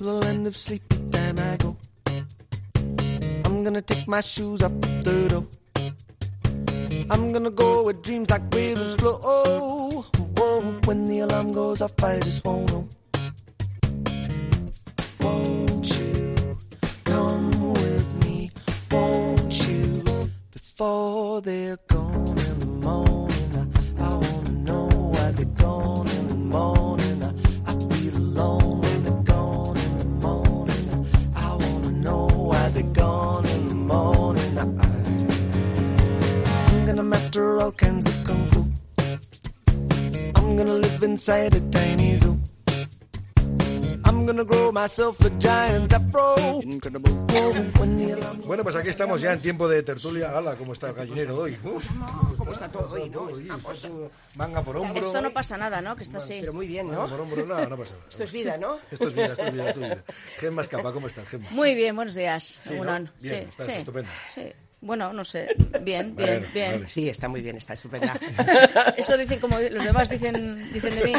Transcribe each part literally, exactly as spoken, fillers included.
till the end of sleepy time I go. I'm gonna take my shoes off the door. I'm gonna go where dreams like rivers flow. Oh, whoa, when the alarm goes off, I just won't know. Won't you come with me? Won't you? Before they're gone in the morning, I, I wanna know why they're gone in the morning. I, I feel alone when they're gone in the morning. I wanna know why they're gone in the morning. I, I'm gonna master all kinds of kung fu. I'm gonna live inside a tiny zoo. I'm gonna grow myself a giant afro. Bueno, pues aquí estamos ya en tiempo de tertulia. Hala, ¿cómo está el gallinero hoy? Uf, No, ¿cómo está todo hoy, no? Está todo manga por hombro. Esto no pasa nada, ¿no? Que está así. Pero muy bien, Manga ¿no? por hombro, no, no pasa nada. Esto es vida, ¿no? Esto es vida, esto es vida, esto es vida. Gemma Escapa, ¿cómo estás, Gemma? Muy bien, buenos días. Sí, ¿no? Unón. Bien, Sí, estás sí, estupenda. sí. Bueno, no sé. Bien, bien, Bueno, bien. vale. Sí, está muy bien, está estupenda. Eso dicen como los demás dicen, dicen de mí.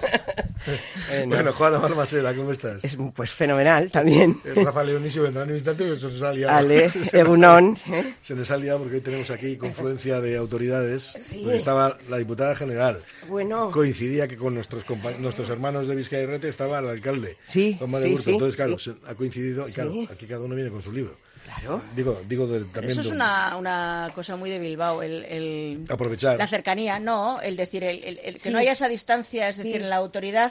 Eh, no. Bueno, Juana Balmaseda, ¿cómo estás? Es pues fenomenal también. Eh, Rafa Leonisio vendrá en un instante, pero se nos ha liado. Ale, Egunon. ¿eh? Se nos ha liado porque hoy tenemos aquí confluencia de autoridades. Sí. Pues estaba la diputada general. Bueno. Coincidía que con nuestros compa- nuestros hermanos de Vizcaya y Rete estaba el alcalde. Sí, Juan María sí, Burto. sí, Entonces, claro, sí. se- ha coincidido. Y Sí. claro, aquí cada uno viene con su libro. Claro. Digo, digo de, también Eso es de- una, una cosa muy de Bilbao, el, el- Aprovechar. la cercanía, no, el decir, el, el- el que Sí. no haya esa distancia, es Sí. decir, en la autoridad,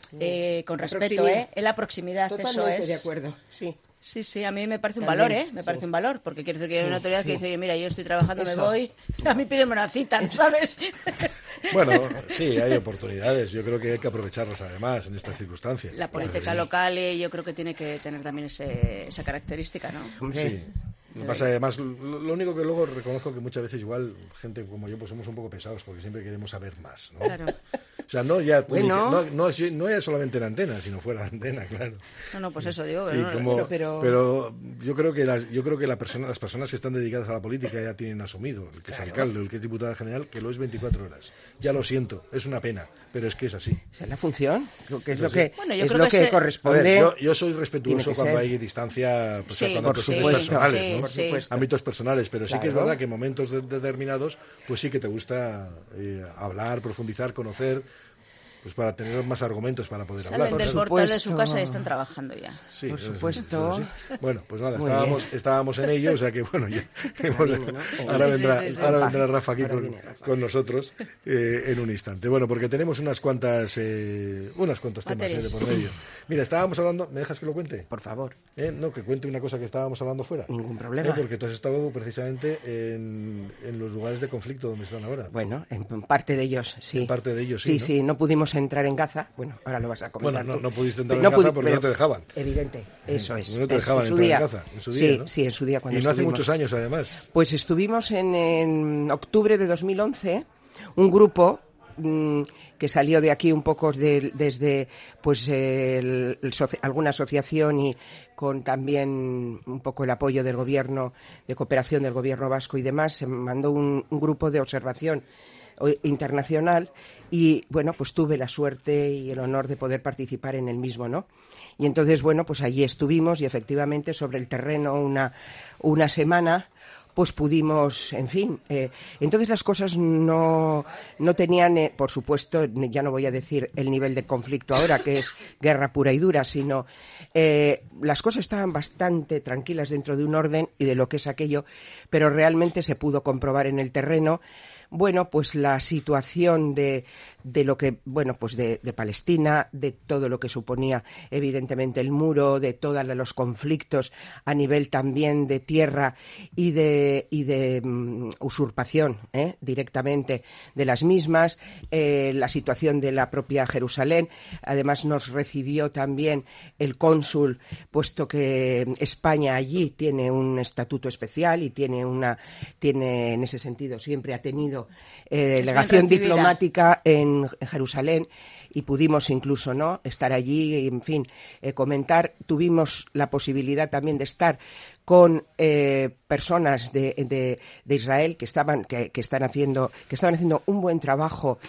eh, con La respeto, proximidad. ¿eh? En la proximidad, eso Totalmente es. de acuerdo, sí. Sí, sí, a mí me parece un También, valor, ¿eh? Me sí. parece un valor, porque quiere decir que hay Sí, una autoridad sí. que dice, oye, mira, yo estoy trabajando, Eso. me voy, a mí pídeme una cita, ¿sabes? Bueno, sí, hay oportunidades. Yo creo que hay que aprovecharlas además en estas circunstancias. La política Sí. local eh, yo creo que tiene que tener también ese, esa característica, ¿no? Hombre, Sí. Lo que pasa, además, lo, lo único que luego reconozco que muchas veces igual gente como yo pues somos un poco pesados porque siempre queremos saber más, ¿no? Claro. O sea, no ya Bueno. no, no, es- no es solamente en antena, sino fuera de antena, claro. No, no, pues eso digo. Y no, no, como- pero- pero- pero yo creo que las, yo creo que la persona, las personas que están dedicadas a la política ya tienen asumido, el que es alcalde, el que es diputada general, que lo es veinticuatro horas. Ya lo siento, es una pena, pero es que es así. esa es la función, creo que es Es lo así. que, Bueno, yo es creo lo que que se- A corresponde. ver, yo, yo soy Tiene respetuoso que cuando ser. hay distancia, pues, Sí, cuando por asuntos supuesto, personales, sí, ¿no? por sí. supuesto. Ámbitos personales, pero sí que es Claro. verdad que en momentos de- determinados, pues sí que te gusta eh, hablar, profundizar, conocer, pues para tener más argumentos para poder hablar. Salen del Por portal de su supuesto. casa y están trabajando ya. Sí, Por eso es- supuesto. eso es así. Bueno, pues nada, Muy estábamos, bien. estábamos en ello, o sea que bueno, ya, bien, ¿no? ahora, Sí, vendrá, sí, sí, sí. ahora vendrá Rafa aquí Ahora con, viene Rafa. con nosotros eh, en un instante. Bueno, porque tenemos unas cuantas, eh, unos cuantos temas eh, de Materias. por medio. Mira, estábamos hablando, ¿me dejas que lo cuente? Por favor, ¿Eh? No, que cuente una cosa que estábamos hablando fuera. Ningún problema. Eh, porque tú has estado precisamente en, en los lugares de conflicto donde están ahora. bueno, en parte de ellos, sí. En parte de ellos, sí, Sí, ¿no? sí, no pudimos entrar en Gaza. Bueno, ahora lo vas a comentar. Bueno, no- tú. no pudiste entrar en No Gaza pudi- porque pero- no te dejaban. Evidente, eso es. No te es, dejaban en su entrar día. en Gaza, en su día, Sí, ¿no? sí, en su día cuando Y no hace estuvimos. muchos años, además. Pues estuvimos en, en octubre de dos mil once, un grupo mm, que salió de aquí un poco de- desde pues el- el soci- alguna asociación y con también un poco el apoyo del gobierno, de cooperación del gobierno vasco y demás, se mandó un, un grupo de observación o- internacional y bueno, pues tuve la suerte y el honor de poder participar en el mismo, ¿no? Y entonces, bueno, pues allí estuvimos y efectivamente sobre el terreno una, una semana pues pudimos, en fin, eh, entonces las cosas no, no tenían, eh, por supuesto, ya no voy a decir el nivel de conflicto ahora, que es guerra pura y dura, sino eh, las cosas estaban bastante tranquilas dentro de un orden y de lo que es aquello, pero realmente se pudo comprobar en el terreno, bueno, pues la situación de, de lo que, bueno, pues de, de Palestina, de todo lo que suponía evidentemente el muro, de todos los conflictos a nivel también de tierra y de, y de um, usurpación ¿eh? directamente de las mismas, eh, la situación de la propia Jerusalén. Además nos recibió también el cónsul, puesto que España allí tiene un estatuto especial y tiene una, tiene en ese sentido siempre ha tenido eh, delegación recibida. diplomática en Jerusalén y pudimos incluso no estar allí, en fin, eh, comentar. Tuvimos la posibilidad también de estar con eh, personas de, de, de Israel que estaban que, que están haciendo que estaban haciendo un buen trabajo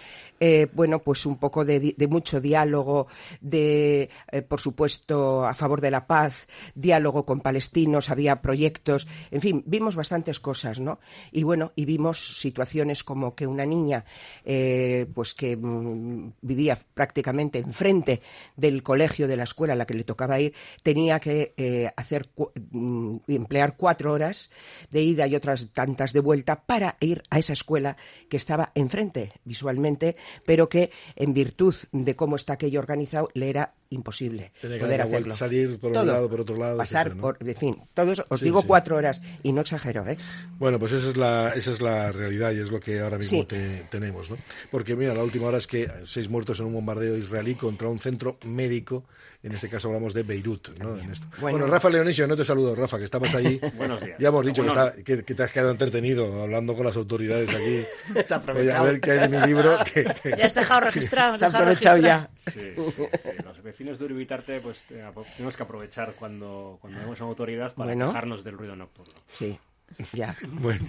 eh, bueno, pues un poco de, de mucho diálogo, de, eh, por supuesto, a favor de la paz, diálogo con palestinos, había proyectos, en fin, vimos bastantes cosas, ¿no? Y bueno, y vimos situaciones como que una niña, eh, pues que mm, vivía prácticamente enfrente del colegio, de la escuela a la que le tocaba ir, tenía que eh, hacer cu- mm, emplear cuatro horas de ida y otras tantas de vuelta para ir a esa escuela que estaba enfrente visualmente, pero que en virtud de cómo está aquello organizado le era imposible Tenía que poder dar la hacerlo. vuelta, salir por un Todo. lado, por otro lado, pasar etcétera, ¿no? por, en fin, todo eso, os Sí, digo sí. cuatro horas y no exagero, ¿eh? Bueno, pues esa es la esa es la realidad y es lo que ahora mismo Sí. te- tenemos, ¿no? Porque mira, la última hora es que seis muertos en un bombardeo israelí contra un centro médico, en este caso hablamos de Beirut, ¿no? En esto. Bueno, Bueno. Rafa Leonisio, no te saludo, Rafa, que estabas allí. Buenos días. Ya hemos dicho que, Bueno. está- que- que te has quedado entretenido hablando con las autoridades aquí. Se ha Oye, aprovechado. a ver qué hay de mi libro. que- que- Ya has dejado registrado. has Se ha dejado aprovechado registrado. ya. Sí, sí, sí. Los vecinos de Uribitarte, pues te- tenemos que aprovechar cuando, cuando vemos a una autoridad para Bueno. quejarnos del ruido nocturno. Sí, ya. Bueno.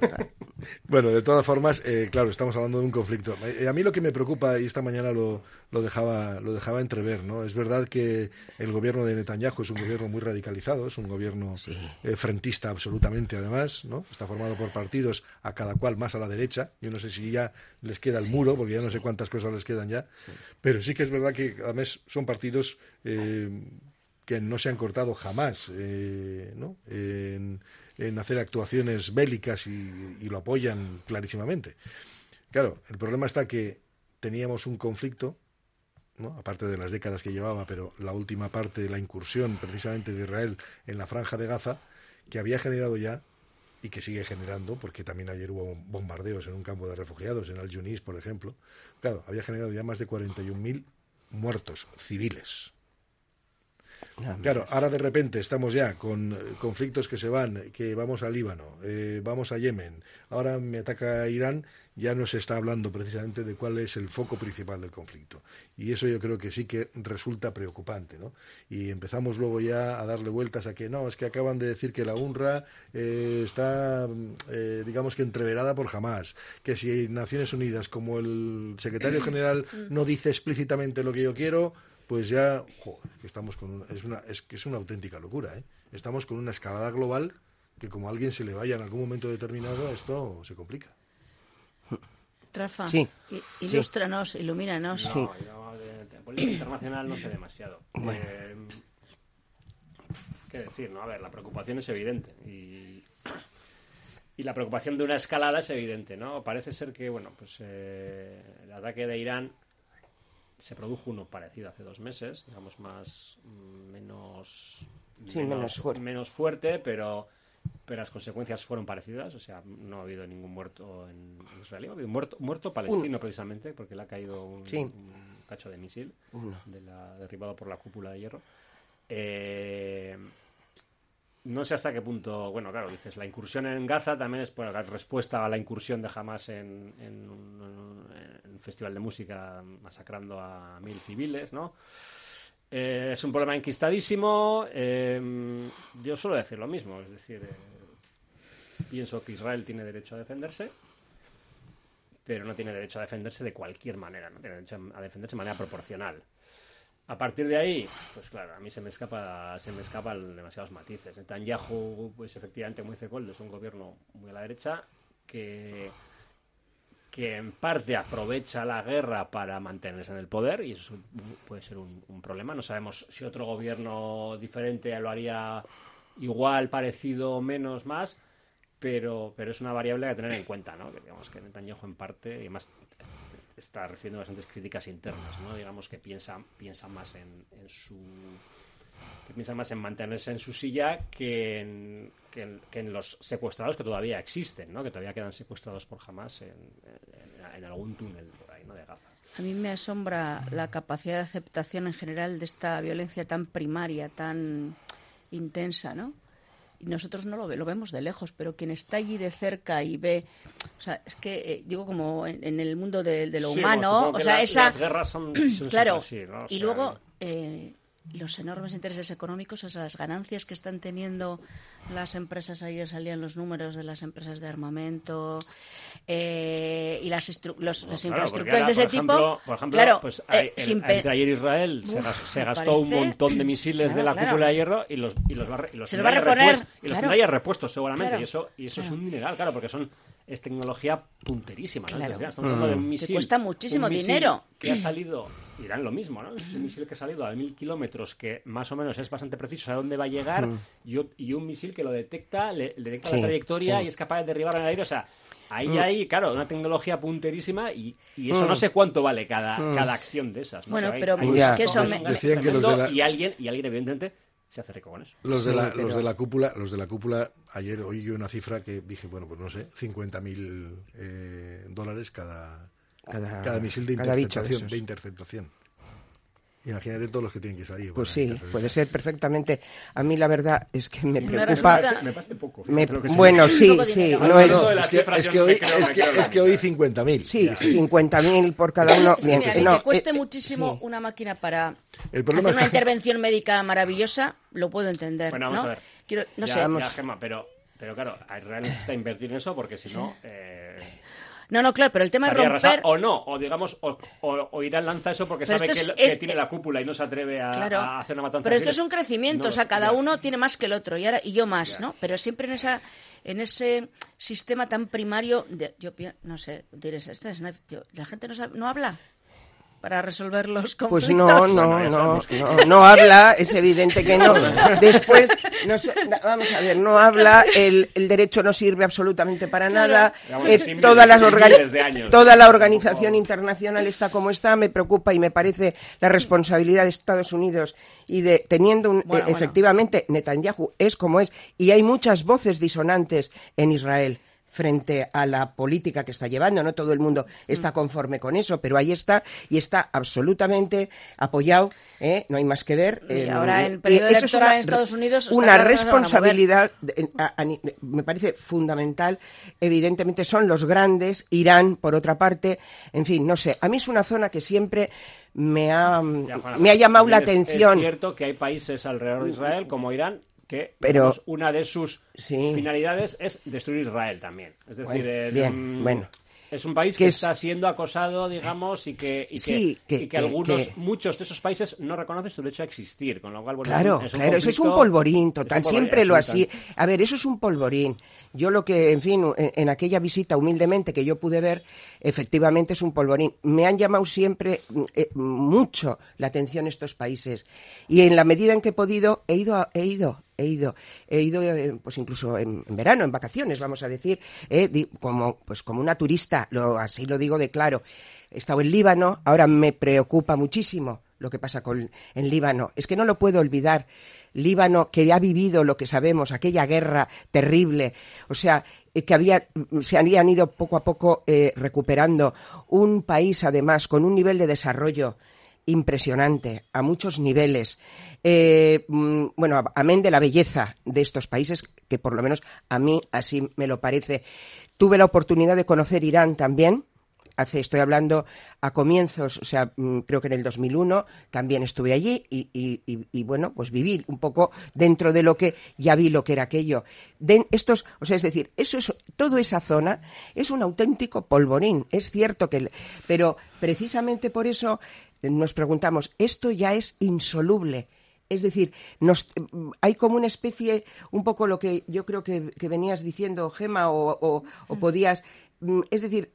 Bueno, de todas formas, eh, claro, estamos hablando de un conflicto. Eh, a mí lo que me preocupa, y esta mañana lo, lo dejaba lo dejaba entrever, ¿no? Es verdad que el gobierno de Netanyahu es un gobierno muy radicalizado, es un gobierno eh, frentista absolutamente, además, ¿no? Está formado por partidos, a cada cual más a la derecha. Yo no sé si ya les queda el muro, porque ya no sé cuántas cosas les quedan ya. Pero sí que es verdad que, además, son partidos eh, que no se han cortado jamás, eh, ¿no? En, en hacer actuaciones bélicas y, y lo apoyan clarísimamente. Claro, el problema está que teníamos un conflicto, ¿no? Aparte de las décadas que llevaba, pero la última parte de la incursión precisamente de Israel en la Franja de Gaza, que había generado ya, y que sigue generando, porque también ayer hubo bombardeos en un campo de refugiados, en Al-Yunis, por ejemplo, claro, había generado ya más de cuarenta y un mil muertos civiles. Claro, ahora de repente estamos ya con eh, conflictos que se van, que vamos a Líbano, eh, vamos a Yemen, ahora me ataca Irán, ya no se está hablando precisamente de cuál es el foco principal del conflicto. Y eso yo creo que sí que resulta preocupante, ¿no? Y empezamos luego ya a darle vueltas a que no, es que acaban de decir que la UNRWA eh, está, eh, digamos que entreverada por Hamás, que si Naciones Unidas, como el secretario general, no dice explícitamente lo que yo quiero, pues ya, jo, es que estamos con una, es una, es que es una auténtica locura, ¿eh? Estamos con una escalada global que como a alguien se le vaya en algún momento determinado, esto se complica. Rafa, Sí. i- ilústranos, ilumínanos. Sí. No, yo de, de política internacional no sé demasiado. Eh, ¿Qué decir? No, a ver, la preocupación es evidente y, y la preocupación de una escalada es evidente, ¿no? Parece ser que, bueno, pues eh, el ataque de Irán se produjo uno parecido hace dos meses, digamos más menos Sí, menos fuerte. menos fuerte, pero pero las consecuencias fueron parecidas, o sea, no ha habido ningún muerto en Israel, ha habido un muerto, muerto palestino precisamente, porque le ha caído un, Sí. un cacho de misil de la, derribado por la cúpula de hierro. Eh, no sé hasta qué punto, bueno, claro, dices, la incursión en Gaza también es por la respuesta a la incursión de Hamas en, en un, en un festival de música masacrando a mil civiles, ¿no? Eh, es un problema enquistadísimo. Eh, yo suelo decir lo mismo, es decir, eh, pienso que Israel tiene derecho a defenderse, pero no tiene derecho a defenderse de cualquier manera, no tiene derecho a defenderse de manera proporcional. A partir de ahí, pues claro, a mí se me escapa, se me escapan demasiados matices. Netanyahu, pues efectivamente, como dice Koldo, es un gobierno muy a la derecha que, que en parte aprovecha la guerra para mantenerse en el poder, y eso puede ser un, un problema. No sabemos si otro gobierno diferente lo haría igual, parecido, menos, más, pero, pero es una variable a tener en cuenta, ¿no? Que digamos que Netanyahu en parte, y además está recibiendo bastantes críticas internas, ¿no? Digamos que piensa, piensa más en, en su que piensa más en mantenerse en su silla que en, que en, que en los secuestrados que todavía existen, ¿no? Que todavía quedan secuestrados por Hamas en, en, en algún túnel por ahí, ¿no? De Gaza. A mí me asombra la capacidad de aceptación en general de esta violencia tan primaria, tan intensa, ¿no? Y nosotros no lo, ve, lo vemos de lejos, pero quien está allí de cerca y ve, o sea, es que eh, digo como en, en el mundo de, de lo Sí, humano, bueno, o que sea, la, esa las guerras son, son claro, así, ¿no? O y sea, luego eh, los enormes intereses económicos, o sea, las ganancias que están teniendo las empresas, ayer salían los números de las empresas de armamento eh, y las, estru- los, No, las claro, infraestructuras ahora, de ese por ejemplo, tipo. Por ejemplo, claro, pues, eh, hay, el, sin pe- entre ayer Israel se, Uf, gas- se me gastó un parece- montón de misiles Claro, de la claro. cúpula de hierro y los, y los va, a re- y los Se los va a tendrá ya reponer, repuestos, y los claro. tendrá ya repuestos seguramente. Claro, y eso, y eso claro. es un dineral, claro, porque son es tecnología punterísima, ¿no? Claro. Es decir, estamos hablando de un misil. cuesta muchísimo un misil dinero. Que ha salido, dirán lo mismo, ¿no? Es un misil que ha salido a mil kilómetros, que más o menos es bastante preciso a dónde va a llegar, y, o- y un misil que lo detecta, le, le detecta Sí, la trayectoria sí. y es capaz de derribar en el aire. O sea, ahí Mm. hay, claro, una tecnología punterísima y, y eso Mm. no sé cuánto vale cada, Mm. cada acción de esas. ¿no? Bueno, O sea, hay- pero hay Ya. un que eso me- gasto Decían que los tremendo de la- y alguien, y alguien evidentemente se hace rico con eso. Los de Sí, la, pero- los de la cúpula, los de la cúpula, ayer oí yo una cifra que dije, bueno, pues no sé, cincuenta mil eh, dólares cada, Cada- cada misil de cada bicho de interceptación, esos. de interceptación. Imagínate todos los que tienen que salir. Pues Bueno, sí, entonces- puede ser perfectamente. A mí la verdad es que me Me preocupa. resulta- Me parece poco. me- fíjate lo que se bueno, dice. sí, Poco sí, dinero. no Más es. eso de la es que, cifra es yo que me hoy, creo es que que, creo es que que- hoy cincuenta mil. Sí, cincuenta mil por cada uno. Sí, Bien, mira, el no, que cueste eh, muchísimo sí. una máquina para El problema hacer una es que- intervención médica maravillosa, lo puedo entender, Bueno, vamos ¿no? a ver. Quiero, no ya, sé. ya, Vamos. Gemma, pero, pero claro, a Israel necesita invertir en eso porque si no... Eh, No, no, claro, pero el tema es estaría romper... arrasado. O no, o digamos, o, o, o Irán lanza eso porque Pero sabe que, esto lo- es- que es- tiene la cúpula y no se atreve a, Claro, a hacer una matanza. pero de esto es un civiles. crecimiento, No o sea, lo- cada ya. uno tiene más que el otro y ahora y yo más, Ya. ¿no? Pero siempre en esa en ese sistema tan primario, de, yo pi- no sé, diréis, esta es una- yo- la gente no sabe- no habla para resolver los conflictos. Pues no, no, Bueno, ya no, sabemos que- no, no habla, es evidente que no. Después, no sé, vamos a ver, no habla, el, el derecho no sirve absolutamente para nada. Vamos, eh, sí, todas las miles- organi- miles de años. toda la organización internacional está como está, me preocupa y me parece la responsabilidad de Estados Unidos y de teniendo un, Bueno, eh, bueno. efectivamente, Netanyahu es como es y hay muchas voces disonantes en Israel frente a la política que está llevando, no todo el mundo está conforme con eso, pero ahí está y está absolutamente apoyado, ¿eh? No hay más que ver. Y eh, ahora el eh, periodo eso es electoral una en Estados Unidos está una claro que no se van a mover. responsabilidad, de- a- a ni- me parece fundamental, evidentemente son los grandes, Irán por otra parte, en fin, no sé, a mí es una zona que siempre me ha, Ya, Juana, me ha llamado la también es- atención. Es cierto que hay países alrededor de Israel, como Irán, que Pero- digamos, una de sus Sí. finalidades es destruir Israel también. Es decir, Bueno, eh, bien, mm, bueno. es un país Que que, es- está siendo acosado, digamos, y que, y que, Sí, que- y que que- algunos, que- muchos de esos países no reconocen su derecho a existir, con lo cual, bueno, Claro, es un claro, eso es un conflicto- polvorín es total, un polvorín, siempre lo así. absolutamente. A ver, eso es un polvorín. Yo lo que, en fin, en, en aquella visita humildemente que yo pude ver, efectivamente es un polvorín. Me han llamado siempre eh, mucho la atención estos países y en la medida en que he podido, he ido, a- he ido. He ido, he ido, eh, pues incluso en, en verano, en vacaciones, vamos a decir, eh, di- como, pues como una turista, lo, así lo digo de claro. He estado en Líbano, ahora me preocupa muchísimo lo que pasa con, en Líbano. Es que no lo puedo olvidar. Líbano, que ha vivido lo que sabemos, aquella guerra terrible, o sea, eh, que había, se habían ido poco a poco eh, recuperando. Un país, además, con un nivel de desarrollo impresionante, a muchos niveles. Eh, mm, bueno, amén de la belleza de estos países, que por lo menos a mí así me lo parece. Tuve la oportunidad de conocer Irán también. Hace, estoy hablando a comienzos, o sea, mm, creo que en el dos mil uno también estuve allí y, y, y, y, bueno, pues viví un poco dentro de lo que ya vi lo que era aquello. De estos, o sea, es decir, eso es, toda esa zona es un auténtico polvorín. Es cierto que, el- pero precisamente por eso nos preguntamos, esto ya es insoluble. Es decir, nos, hay como una especie, un poco lo que yo creo que, que venías diciendo, Gemma, o, o, o podías, mm, es decir,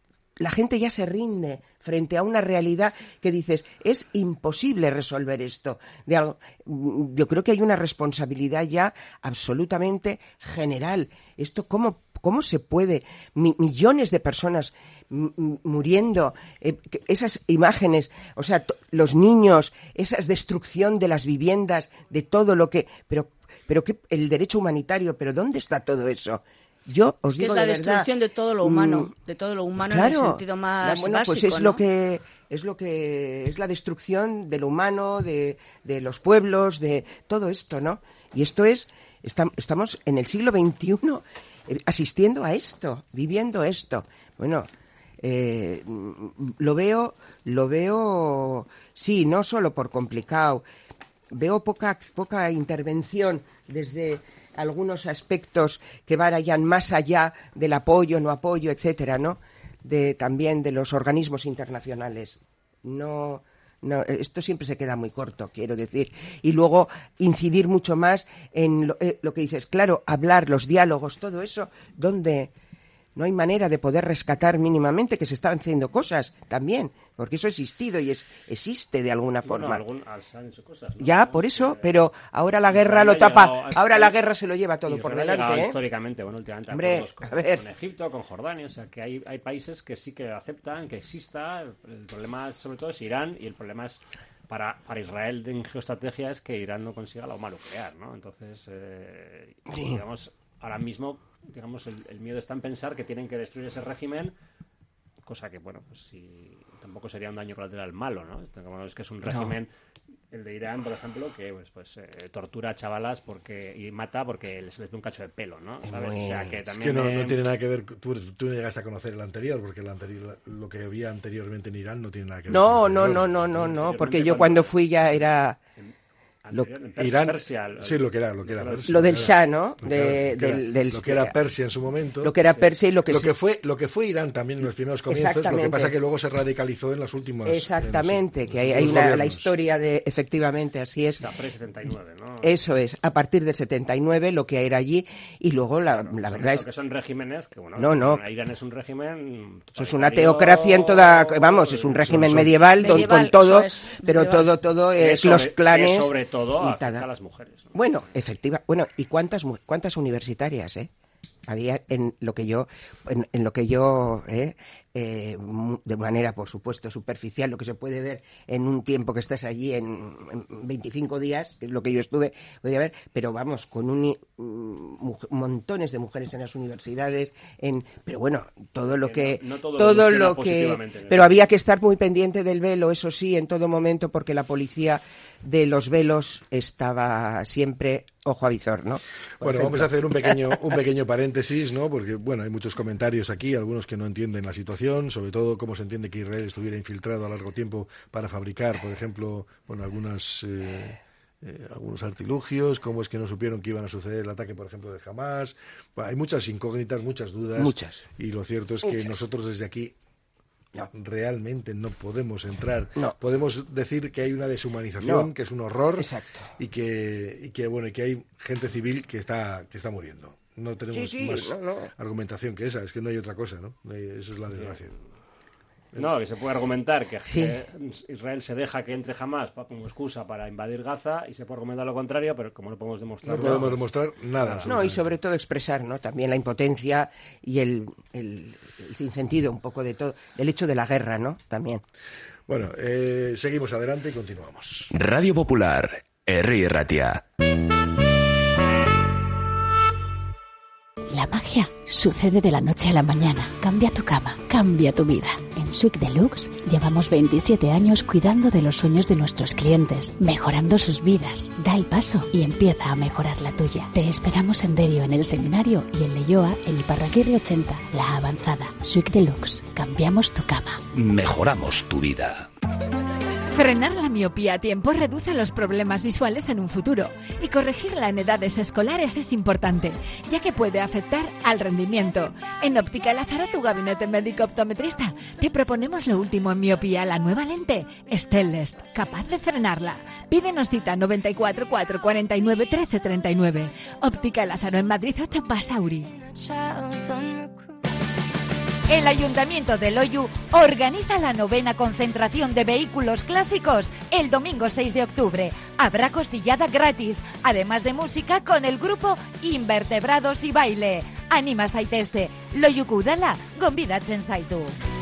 la gente ya se rinde frente a una realidad que dices, es imposible resolver esto. De algo. Yo creo que hay una responsabilidad ya absolutamente general. Esto, ¿cómo, cómo se puede? Mi, millones de personas m- m- muriendo, eh, que- esas imágenes, o sea, to- los niños, esa destrucción de las viviendas, de todo lo que... Pero, pero que el derecho humanitario, ¿pero dónde está todo eso? Yo os Es que digo es la de verdad, destrucción de todo lo humano, mm, de todo lo humano claro, en el sentido más la- bueno, básico, pues es ¿no? lo que es lo que es la destrucción de lo humano, de, de los pueblos, de todo esto, ¿no? Y esto es estam- estamos en el siglo veintiuno eh, asistiendo a esto, viviendo esto. Bueno, eh, mm, lo veo, lo veo, sí, no solo por complicado. veo poca, poca intervención desde algunos aspectos que vayan más allá del apoyo, no apoyo, etcétera, ¿no? De, también de los organismos internacionales. No, no, esto siempre se queda muy corto, quiero decir. Y luego incidir mucho más en lo, eh, lo que dices. Claro, hablar, los diálogos, todo eso, donde no hay manera de poder rescatar mínimamente que se están haciendo cosas también, porque eso ha existido y es, existe de alguna forma. Bueno, algún, se han hecho cosas, ¿no? Ya, por eso, pero ahora la guerra lo tapa, ahora la guerra se lo lleva todo por delante, ¿eh? Históricamente, bueno, últimamente Hombre, con, a ver. con Egipto, con Jordania, o sea, que hay, hay países que sí que aceptan que exista. El problema, sobre todo, es Irán, y el problema es para, para Israel en geoestrategia es que Irán no consiga la bomba nuclear, ¿no? Entonces, eh, sí. digamos, ahora mismo, digamos, el, el miedo está en pensar que tienen que destruir ese régimen, cosa que, bueno, pues si tampoco sería un daño colateral malo, ¿no? Es que es un régimen, no. el de Irán, por ejemplo, que pues, pues eh, tortura a chavalas porque y mata porque les les ve un cacho de pelo, ¿no? ¿Sabes? Muy... O sea, que es también que no, eh... no tiene nada que ver, tú, tú no llegaste a conocer el anterior, porque el anterior, lo que había anteriormente en Irán no tiene nada que ver. No, con el no, anterior. no, no, no, no, porque yo cuando fui ya era... Lo, Persia, Irán, Persia, sí, lo que era, lo que era Persia. Lo del Shah, ¿no? Lo de, que era, del, del, lo que era Persia en su momento. Lo que era Persia y lo que lo sí. que fue, lo que fue Irán también en los primeros comienzos. Lo que pasa que luego se radicalizó en las últimas. Exactamente, los, que hay, hay una, la historia de, efectivamente, así es. La pre-setenta y nueve, ¿no? Eso es, a partir del setenta y nueve lo que era allí y luego la, claro, la son, verdad es que son regímenes que bueno, no, no. Irán es un régimen. Eso es una teocracia en toda, vamos, es un régimen medieval, medieval con todo, es, pero medieval. todo, todo es, es sobre, los clanes es sobre todo y afecta a las mujeres. ¿No? Bueno, efectiva, bueno, y cuántas cuántas universitarias, ¿eh? Había en lo que yo en, en lo que yo eh, eh, de manera por supuesto superficial, lo que se puede ver en un tiempo que estás allí en, en veinticinco días, que es lo que yo estuve, podría ver, pero vamos, con un, um, montones de mujeres en las universidades, en pero bueno, todo lo que no, no todo, todo lo que pero había que estar muy pendiente del velo, eso sí, en todo momento, porque la policía de los velos estaba siempre ojo a visor, ¿no? Por bueno, ejemplo. Vamos a hacer un pequeño un pequeño paréntesis, ¿no? Porque, bueno, hay muchos comentarios aquí, algunos que no entienden la situación, sobre todo cómo se entiende que Israel estuviera infiltrado a largo tiempo para fabricar, por ejemplo, bueno, algunas... Eh, Eh, algunos artilugios, cómo es que no supieron que iban a suceder el ataque, por ejemplo, de Hamas. Bueno, hay muchas incógnitas, muchas dudas. Muchas. Y lo cierto es muchas. que nosotros desde aquí no. realmente no podemos entrar. No. Podemos decir que hay una deshumanización, no. que es un horror. Exacto. Y que, y que, bueno, y que hay gente civil que está, que está muriendo. No tenemos sí, sí, más no, no. argumentación que esa, es que no hay otra cosa, ¿no? No hay, esa es la desgracia. No, que se puede argumentar que sí. Israel se deja que entre Hamas como excusa para invadir Gaza y se puede argumentar lo contrario, pero como no podemos demostrar no podemos nada, demostrar nada. No, y sobre todo expresar, ¿no? También la impotencia y el, el, el sinsentido un poco de todo, del hecho de la guerra, ¿no? También. Bueno, eh, seguimos adelante y continuamos. Radio Popular, Herri Ratia. La magia sucede de la noche a la mañana. Cambia tu cama, cambia tu vida. En Suite Deluxe llevamos veintisiete años cuidando de los sueños de nuestros clientes, mejorando sus vidas. Da el paso y empieza a mejorar la tuya. Te esperamos en Derio, en el Seminario, y en Leioa, en Iparraguirre ochenta, La Avanzada. Suite Deluxe. Cambiamos tu cama. Mejoramos tu vida. Frenar la miopía a tiempo reduce los problemas visuales en un futuro, y corregirla en edades escolares es importante, ya que puede afectar al rendimiento. En Óptica Lázaro, tu gabinete médico optometrista, te proponemos lo último en miopía, la nueva lente Stellest, capaz de frenarla. Pídenos cita noventa y cuatro, cuatrocientos cuarenta y nueve, trece treinta y nueve. Óptica Lázaro en Madrid ocho, Basauri. El Ayuntamiento de Loiu organiza la novena concentración de vehículos clásicos el domingo seis de octubre. Habrá costillada gratis, además de música con el grupo Invertebrados y Baile. Anima zaitezte, Loiuko udala gonbidatzen zaitu.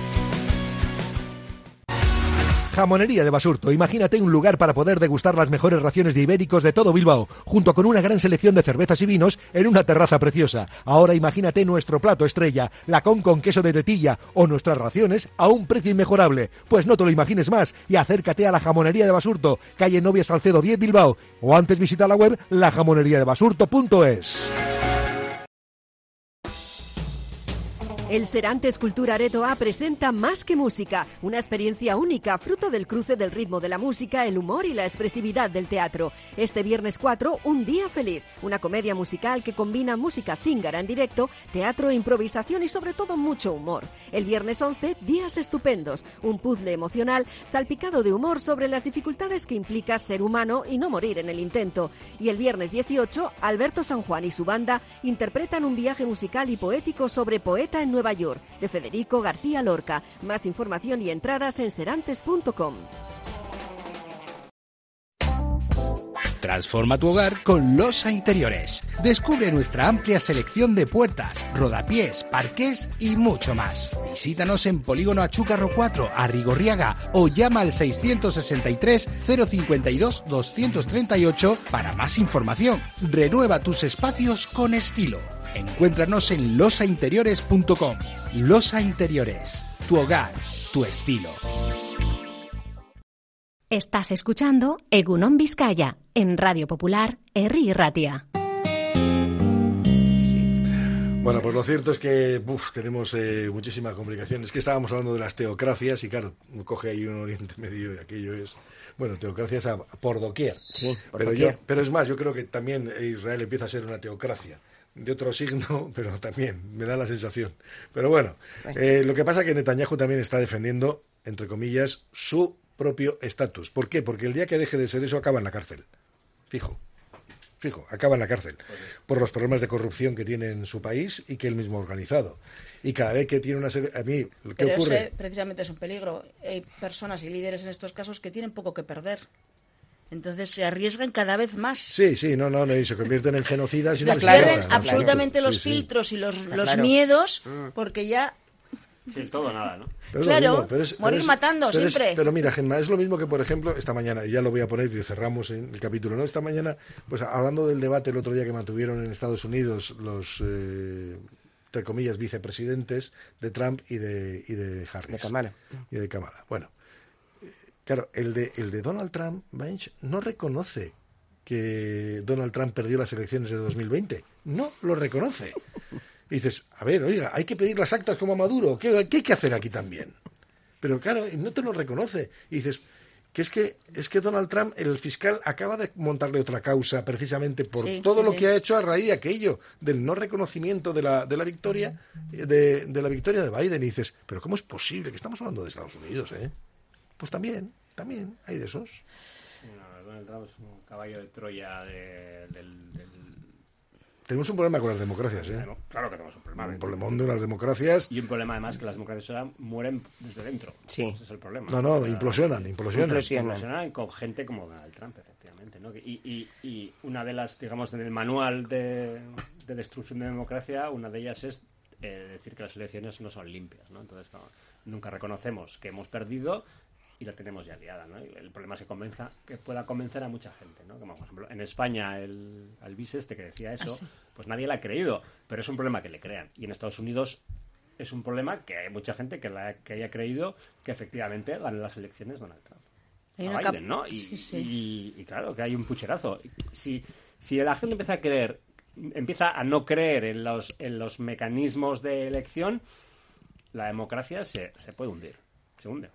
Jamonería de Basurto. Imagínate un lugar para poder degustar las mejores raciones de ibéricos de todo Bilbao, junto con una gran selección de cervezas y vinos en una terraza preciosa. Ahora imagínate nuestro plato estrella, la con con queso de tetilla, o nuestras raciones a un precio inmejorable. Pues no te lo imagines más y acércate a la Jamonería de Basurto, calle Novia Salcedo diez, Bilbao, o antes visita la web la jamonería de basurto punto es. El Serantes Cultura Areto A presenta Más que Música, una experiencia única, fruto del cruce del ritmo de la música, el humor y la expresividad del teatro. Este viernes cuatro, Un Día Feliz, una comedia musical que combina música zíngara en directo, teatro, improvisación y sobre todo mucho humor. El viernes once, Días Estupendos, un puzzle emocional salpicado de humor sobre las dificultades que implica ser humano y no morir en el intento. Y el viernes dieciocho, Alberto San Juan y su banda interpretan un viaje musical y poético sobre Poeta en Nueva York, de Federico García Lorca. Más información y entradas en serantes punto com. Transforma tu hogar con Losa Interiores. Descubre nuestra amplia selección de puertas, rodapiés, parqués y mucho más. Visítanos en Polígono Achúcarro cuatro, Arrigorriaga, o llama al seiscientos sesenta y tres, cero cincuenta y dos, doscientos treinta y ocho para más información. Renueva tus espacios con estilo. Encuéntranos en losa interiores punto com. Losa Interiores. Tu hogar, tu estilo. Estás escuchando Egunon Vizcaya en Radio Popular, Herri Ratia. Bueno, pues lo cierto es que uf, tenemos eh, muchísimas complicaciones. Es que estábamos hablando de las teocracias y claro, coge ahí un Oriente Medio y aquello es... Bueno, teocracias a, por doquier. Sí, por pero, doquier. Yo, pero es más, yo creo que también Israel empieza a ser una teocracia. De otro signo, pero también me da la sensación. Pero bueno, eh, lo que pasa es que Netanyahu también está defendiendo, entre comillas, su propio estatus. ¿Por qué? Porque el día que deje de ser eso acaba en la cárcel. Fijo. Fijo, acaba en la cárcel. Por los problemas de corrupción que tiene en su país y que él mismo ha organizado. Y cada vez que tiene una serie... A mí, ¿qué Pero ocurre? ese precisamente es un peligro. Hay personas y líderes en estos casos que tienen poco que perder. Entonces se arriesgan cada vez más. Sí, sí, no, no, no, y se convierten en genocidas. Y no les pierden importa, ¿no? absolutamente Claro. los Sí, sí. filtros y los, Está los claro. miedos, Mm. porque ya... Sí, el todo o nada, ¿no? Pero es Claro, lo mismo, pero es- morir pero es- matando pero es- siempre. pero mira, Gemma, es lo mismo que, por ejemplo, esta mañana, y ya lo voy a poner y cerramos en el capítulo, ¿no? Esta mañana, pues hablando del debate el otro día que mantuvieron en Estados Unidos los, eh, entre comillas, vicepresidentes de Trump y de, y de Harris. De Kamala. Y de Kamala. Bueno, eh, claro, el de, el de Donald Trump, Bench, no reconoce que Donald Trump perdió las elecciones de dos mil veinte. No lo reconoce. Y dices, a ver, oiga, hay que pedir las actas como a Maduro. ¿Qué, qué hay que hacer aquí también? Pero claro, no te lo reconoce. Y dices, que es que es que Donald Trump, el fiscal, acaba de montarle otra causa precisamente por Sí, todo sí, lo sí. que ha hecho a raíz de aquello, del no reconocimiento de la, de la victoria, de, de la victoria de Biden. Y dices, pero ¿cómo es posible? Que estamos hablando de Estados Unidos, ¿eh? Pues también, también hay de esos. No, Donald Trump es un caballo de Troya de- del, del... Tenemos un problema con las democracias, ¿eh? Claro que tenemos un problema. Un problemón de las democracias. Y un problema además que las democracias ahora mueren desde dentro. Sí. Ese es el problema. No, no, O sea, implosionan, implosionan. Implosionan. Implosionan con gente como Donald Trump, efectivamente, ¿no? Y, y, y una de las, digamos, en el manual de, de destrucción de democracia, una de ellas es eh, decir que las elecciones no son limpias, ¿no? Entonces, claro, nunca reconocemos que hemos perdido y la tenemos ya liada, ¿no? Y el problema es que convenza, que pueda convencer a mucha gente, ¿no? Como por ejemplo en España el, el vice este que decía eso, Ah, sí. pues nadie la ha creído, pero es un problema que le crean. Y en Estados Unidos es un problema que hay mucha gente que, la, que haya creído que efectivamente ganó las elecciones Donald Trump. Hay A una Biden, cap- ¿no? Y, Sí, sí. y- y claro, que hay un pucherazo. Si, si la gente empieza a creer, empieza a no creer en los, en los mecanismos de elección, la democracia se, se puede hundir, se hunde.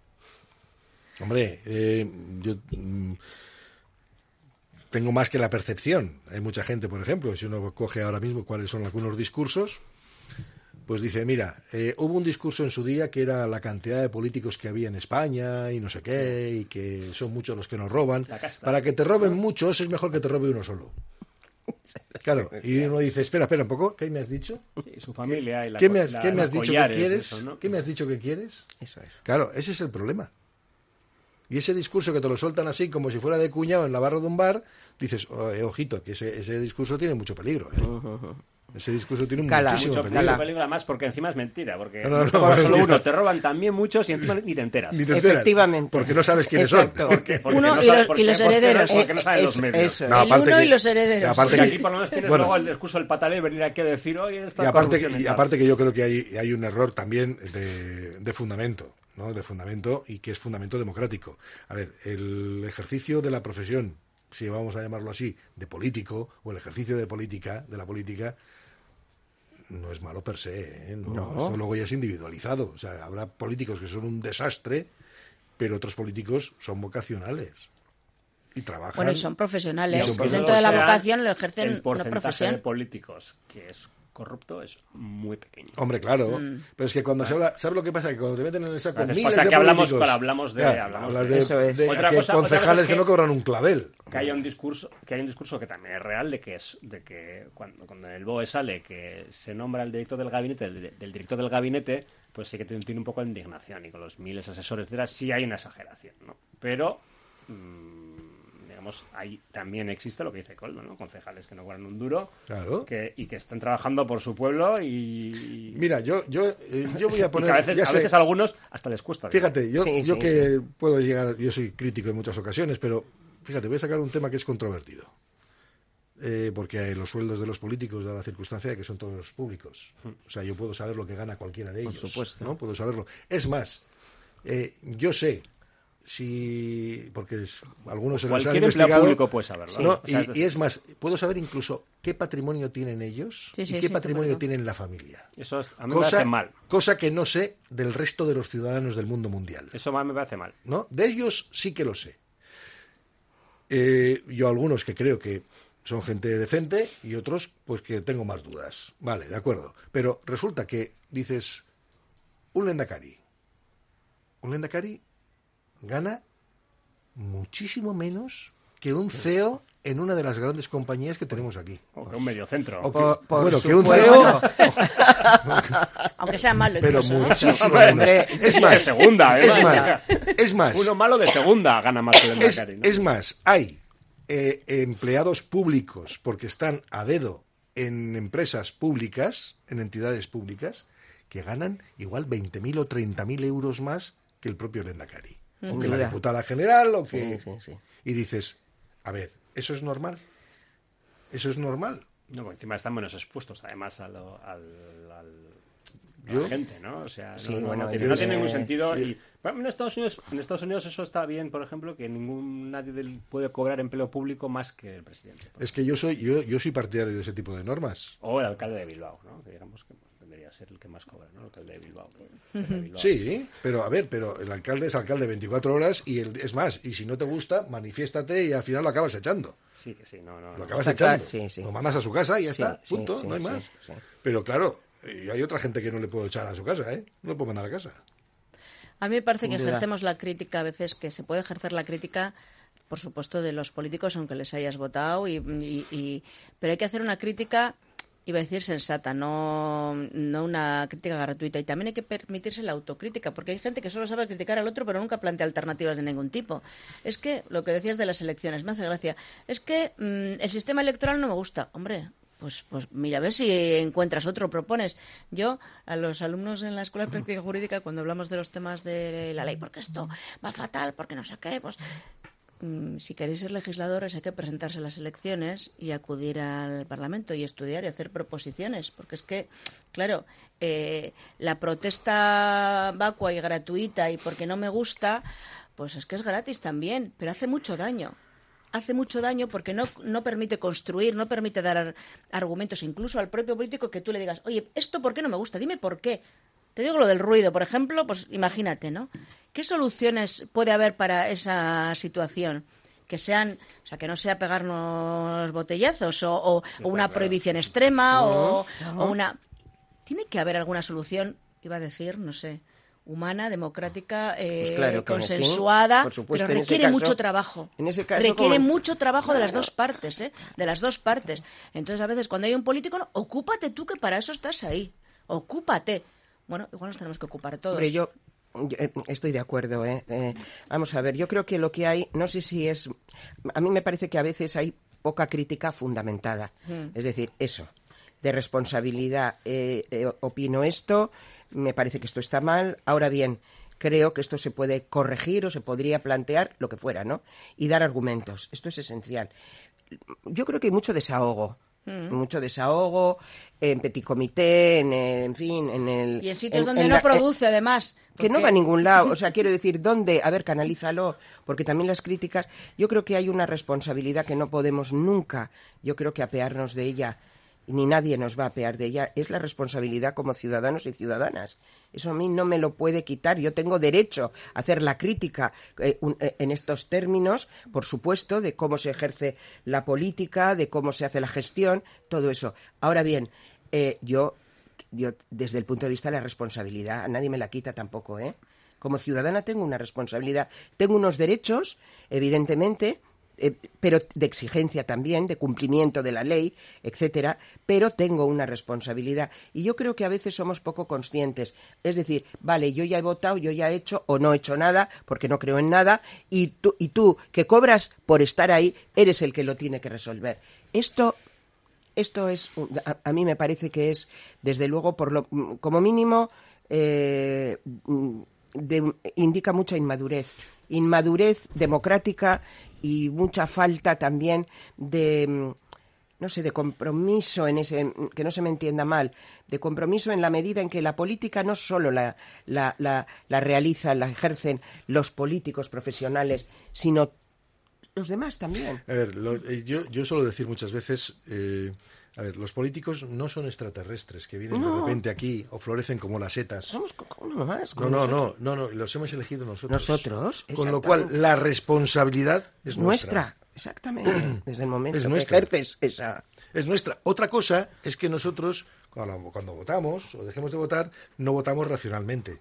Hombre, eh, yo mm, tengo más que la percepción. Hay mucha gente, por ejemplo, si uno coge ahora mismo cuáles son algunos discursos, pues dice, mira, eh, hubo un discurso en su día que era la cantidad de políticos que había en España y no sé qué, y que son muchos los que nos roban. La casta. Para que te roben muchos es mejor que te robe uno solo. Claro, y uno dice, espera, espera un poco, ¿qué me has dicho? Sí, su familia y la ¿Qué me has, la- qué me la has dicho que Collares, quieres? eso, ¿no? ¿Qué me has dicho que quieres? Eso es. Claro, ese es el problema. Y ese discurso que te lo sueltan así, como si fuera de cuñado en la barra de un bar, dices, oh, eh, ojito, que ese, ese discurso tiene mucho peligro. ¿eh? Ujú, ujú. Ese discurso tiene Cala, muchísimo Mucho peligro. peligro, peligro además porque encima es mentira, porque No, no, no, no te roban no, solo no. uno, te roban también muchos y encima ni te enteras. Ni te enteras, Efectivamente. porque no sabes quiénes Exacto. son. Porque- porque Uno no y sabe- los- y porque- los porque no- herederos. Porque no saben Eh, los eso- medios. eso es. No, El aparte uno que- y los herederos. aparte Porque que- aquí por lo menos tienes bueno, luego el discurso del pataleo y venir aquí a decir, oye, esta y aparte, corrupción que, y tal". aparte que yo creo que hay, hay un error también de, de fundamento, ¿no? De fundamento y que es fundamento democrático. A ver, el ejercicio de la profesión, si vamos a llamarlo así, de político, o el ejercicio de política, de la política, no es malo per se, ¿eh? No, No. Esto luego ya es individualizado. O sea, habrá políticos que son un desastre, pero otros políticos son vocacionales y trabajan. Bueno, y son profesionales. Y son Dentro profesionales. de la sea, vocación lo ejercen el una porcentaje profesión. de políticos que es corrupto es muy pequeño. Hombre, claro. Mm. Pero es que cuando se habla, ¿sabes lo que pasa? Que cuando te meten en el saco Entonces, miles pasa de que hablamos, políticos, pero hablamos de- ya, hablamos hablas de- de, Eso es. de Otra que cosa- otra concejales cosa es que... que- no cobran un clavel. Que haya un discurso, que hay un discurso que también es real de que es de que cuando, cuando en el B O E sale que se nombra el director del gabinete del, del director del gabinete, pues sí que tiene, tiene un poco de indignación, y con los miles de asesores etcétera, sí hay una exageración, ¿no? Pero mmm, digamos, ahí también existe lo que dice Coldo, ¿no? Concejales que no cobran un duro, Claro. que, y que están trabajando por su pueblo y... Mira, yo, yo, eh, yo voy a y poner... que a veces, ya a sé, veces a algunos hasta les cuesta. Fíjate, yo, Sí, yo sí, que puedo llegar, yo soy crítico en muchas ocasiones, pero fíjate, voy a sacar un tema que es controvertido. Eh, porque los sueldos de los políticos da la circunstancia de que son todos públicos. O sea, yo puedo saber lo que gana cualquiera de Por ellos. supuesto. ¿no? Puedo saberlo. Es más, eh, yo sé si... Porque es- algunos se los han Cualquier empleado investigado. público puede saberlo. ¿no? O sea, es y, decir- y es más, puedo saber incluso qué patrimonio tienen ellos Sí, sí, y qué sí, patrimonio estupendo. tienen la familia. Eso es- a mí me Cosa, parece mal. cosa que no sé del resto de los ciudadanos del mundo mundial. Eso a mí me parece mal. ¿No? De ellos sí que lo sé. Eh, yo algunos que creo que son gente decente y otros pues que tengo más dudas. Vale, de acuerdo. Pero resulta que dices, un Lendakari. Un Lendakari gana muchísimo menos que un C E O en una de las grandes compañías que tenemos aquí. O que un mediocentro. O que- Por- por bueno, que un C E supuesto. O... Aunque sea malo. Pero incluso, ¿eh? muchísimo Hombre, menos. Es de más, segunda, ¿eh? es más, es más. Uno malo de segunda gana más que el Es, Macari, ¿no? es más, hay eh, empleados públicos porque están a dedo en empresas públicas, en entidades públicas, que ganan igual veinte mil o treinta mil euros más que el propio Lendakari. Sin O que la duda. diputada general, o que... Sí, sí, sí. Y dices, a ver, ¿eso es normal? ¿Eso es normal? No, porque encima están menos expuestos, además, a, lo, al, al- a ¿Yo? la gente, ¿no? O sea, no, Sí, no, bueno, no tiene, yo no sé- tiene ningún sentido. yo- Y, bueno, en Estados Unidos, en Estados Unidos eso está bien, por ejemplo, que ningún nadie del- puede cobrar empleo público más que el presidente. por Es que yo soy yo, yo soy partidario de ese tipo de normas. O el alcalde de Bilbao, ¿no? Que digamos que debería ser el que más cobra, ¿no? El alcalde de Bilbao. El de Bilbao. Sí, pero a ver, pero el alcalde es alcalde veinticuatro horas y el, es más, y si no te gusta, manifiéstate y al final lo acabas echando. Sí, que sí, no, no. Lo no. acabas Está echando. claro, sí, sí. Lo mandas a su casa y ya Sí, está, sí, punto, sí, no hay sí, más. sí. Pero claro, y hay otra gente que no le puedo echar a su casa, ¿eh? No le puedo mandar a casa. A mí me parece que Sin duda. ejercemos la crítica a veces, que se puede ejercer la crítica, por supuesto, de los políticos, aunque les hayas votado, y, y- y- pero hay que hacer una crítica, iba a decir sensata, no, no una crítica gratuita. Y también hay que permitirse la autocrítica, porque hay gente que solo sabe criticar al otro, pero nunca plantea alternativas de ningún tipo. Es que, lo que decías de las elecciones, me hace gracia, es que mm, el sistema electoral no me gusta. Hombre, Pues, pues mira, a ver si encuentras otro, propones. Yo, a los alumnos en la Escuela de Práctica Jurídica, cuando hablamos de los temas de la ley, porque esto va fatal, porque no sé qué, pues mm, si queréis ser legisladores hay que presentarse a las elecciones y acudir al Parlamento y estudiar y hacer proposiciones, porque es que, claro, eh, la protesta vacua y gratuita y porque no me gusta, pues es que es gratis también, pero hace mucho daño. Hace mucho daño porque no, no permite construir, no permite dar ar- argumentos, incluso al propio político, que tú le digas, oye, ¿esto por qué no me gusta? Dime por qué. Te digo lo del ruido, por ejemplo, pues imagínate, ¿no? ¿Qué soluciones puede haber para esa situación? Que sean, o sea, que no sea pegarnos botellazos o, o- o una prohibición extrema o, o una... Tiene que haber alguna solución, iba a decir, no sé, humana, democrática, eh, Pues claro que sí, consensuada, por supuesto, pero en ese requiere caso- mucho trabajo. en ese caso, requiere como- mucho trabajo de las Claro. dos partes, ¿eh? De las dos partes. Entonces, a veces, cuando hay un político, no, ocúpate tú, que para eso estás ahí. Ocúpate. Bueno, igual nos tenemos que ocupar todos. Hombre, yo, yo, eh, estoy de acuerdo. ¿eh? Eh, vamos a ver, yo creo que lo que hay, no sé si es... A mí me parece que a veces hay poca crítica fundamentada. Mm. Es decir, eso, de responsabilidad. Eh, eh, opino esto, me parece que esto está mal. Ahora bien, creo que esto se puede corregir o se podría plantear, lo que fuera, ¿no? Y dar argumentos. Esto es esencial. Yo creo que hay mucho desahogo. Mm. Mucho desahogo en petit comité, en, eh, en fin, en el... Y en sitios en- donde en no la- produce, además. que no porque- va a ningún lado. O sea, quiero decir, ¿dónde? A ver, canalízalo, porque también las críticas... Yo creo que hay una responsabilidad que no podemos nunca, yo creo que apearnos de ella ni nadie nos va a apear de ella, es la responsabilidad como ciudadanos y ciudadanas. Eso a mí no me lo puede quitar. Yo tengo derecho a hacer la crítica eh, un, eh, en estos términos, por supuesto, de cómo se ejerce la política, de cómo se hace la gestión, todo eso. Ahora bien, eh, yo, yo, desde el punto de vista de la responsabilidad, a nadie me la quita tampoco, ¿eh? Como ciudadana tengo una responsabilidad. Tengo unos derechos, evidentemente, eh, pero de exigencia también, de cumplimiento de la ley, etcétera, pero tengo una responsabilidad. Y yo creo que a veces somos poco conscientes. Es decir, vale, yo ya he votado, yo ya he hecho o no he hecho nada, porque no creo en nada, y tú, y tú que cobras por estar ahí, eres el que lo tiene que resolver. Esto... Esto es, a, a mí me parece que es, desde luego, por lo, como mínimo, eh, de, indica mucha inmadurez, inmadurez democrática y mucha falta también de, no sé, de compromiso en ese, que no se me entienda mal, de compromiso en la medida en que la política no solo la, la, la, la realizan, la ejercen los políticos profesionales, sino los demás también. A ver, lo, eh, yo, yo suelo decir muchas veces, eh, a ver, los políticos no son extraterrestres que vienen No. de repente aquí o florecen como las setas. Somos uno más. No, no, no, no, no, los hemos elegido nosotros. Nosotros, Con lo cual, la responsabilidad es nuestra. Nuestra, exactamente, desde el momento Es que nuestra. ejerces esa... Es nuestra. Otra cosa es que nosotros, cuando, cuando votamos o dejemos de votar, no votamos racionalmente.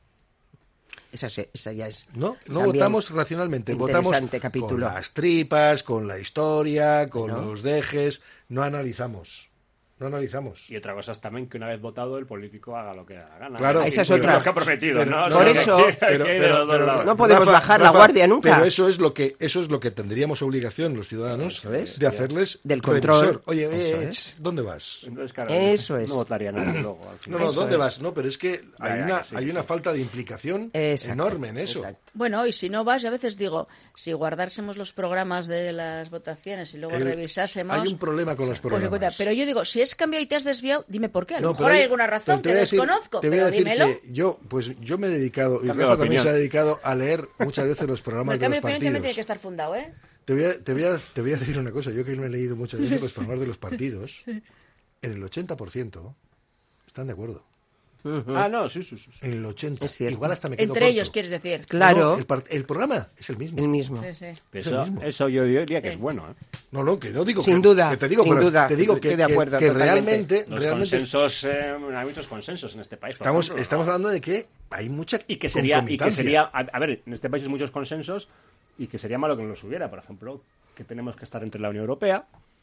Esa, se- esa ya es... No, no también votamos racionalmente, votamos interesante capítulo. con las tripas, con la historia, con Bueno. los dejes, no analizamos, no analizamos. Y otra cosa es también que una vez votado el político haga lo que le da la gana. Claro, Hay esa es que cumplir otra. lo que ha prometido, Pero- ¿no? no, O Por sea, eso- que hay que Pero- ir de pero- los dos pero- lados. No podemos Rafa, bajar la Rafa, guardia nunca. Pero eso es lo que eso es lo que tendríamos obligación los ciudadanos Eso es. de hacerles Del control. revisor. Oye, Eso eh, es. ¿dónde vas? Entonces, claro, Eso no es. votaría nadie luego. Al No, final. no, Eso ¿dónde es. vas? No, pero es que hay ya, una que sí, hay que una sí. falta de implicación Exacto, enorme en eso. exacto. Bueno, y si no vas, yo a veces digo, si guardásemos los programas de las votaciones y luego El- revisásemos... hay un problema con los pues de programas. cuenta, pero yo digo, si es cambio y te has desviado, dime por qué. A lo No, mejor pero hay hay- alguna pero razón te que voy a decir- desconozco, te voy a pero decir dímelo. que yo, pues yo me he dedicado, y Cambio Rafa de también opinión. se ha dedicado a leer muchas veces los El programas de cambio los de opinión también tiene partidos. que estar fundado, ¿eh? Te voy, a, te, voy a, te voy a decir una cosa, yo que me he leído muchas veces los programas de los partidos, en el ochenta por ciento están de acuerdo. Ah, no, sí, sí, sí. sí. En el ochenta por ciento. Es cierto. Igual hasta me quedo Entre corto. ellos, quieres decir. Claro, No, no, el, par- el programa es el mismo. el mismo. Sí, sí. Pero Es el Eso, mismo. eso yo diría que Sí. es bueno, ¿eh? No, no, que no digo Sin que, duda, que te digo, sin pero duda, te digo que, estoy de que- acuerdo que totalmente. realmente, Los realmente consensos, eh, hay muchos consensos en este país. por estamos, ejemplo, estamos ¿no? hablando de que hay mucha Y que sería, y que concomitancia. sería a, a ver, en este país hay muchos consensos y que sería malo que no los hubiera. Por ejemplo, que tenemos que estar entre la Unión Europea.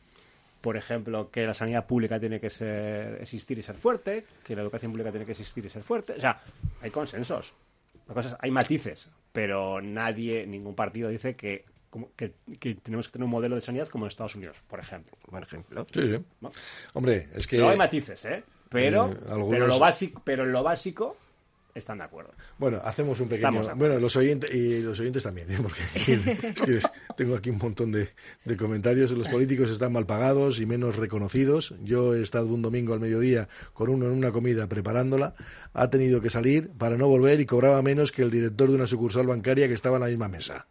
Por ejemplo, que la sanidad pública tiene que ser, existir y ser fuerte, que la educación pública tiene que existir y ser fuerte. O sea, hay consensos. La cosa es, hay matices, pero nadie, ningún partido dice que, como- que, que tenemos que tener un modelo de sanidad como en Estados Unidos, por ejemplo. Por ejemplo. Sí, sí. ¿No? Hombre, es que... No hay matices, ¿eh? Pero, Eh, algunos- pero, lo básico, pero en lo básico están de acuerdo. Bueno, hacemos un pequeño... Estamos de acuerdo. Bueno, los oyentes, y los oyentes también, ¿eh? Porque es que tengo aquí un montón de, de comentarios. Los políticos están mal pagados y menos reconocidos. Yo he estado un domingo al mediodía con uno en una comida preparándola. Ha tenido que salir para no volver y cobraba menos que el director de una sucursal bancaria que estaba en la misma mesa.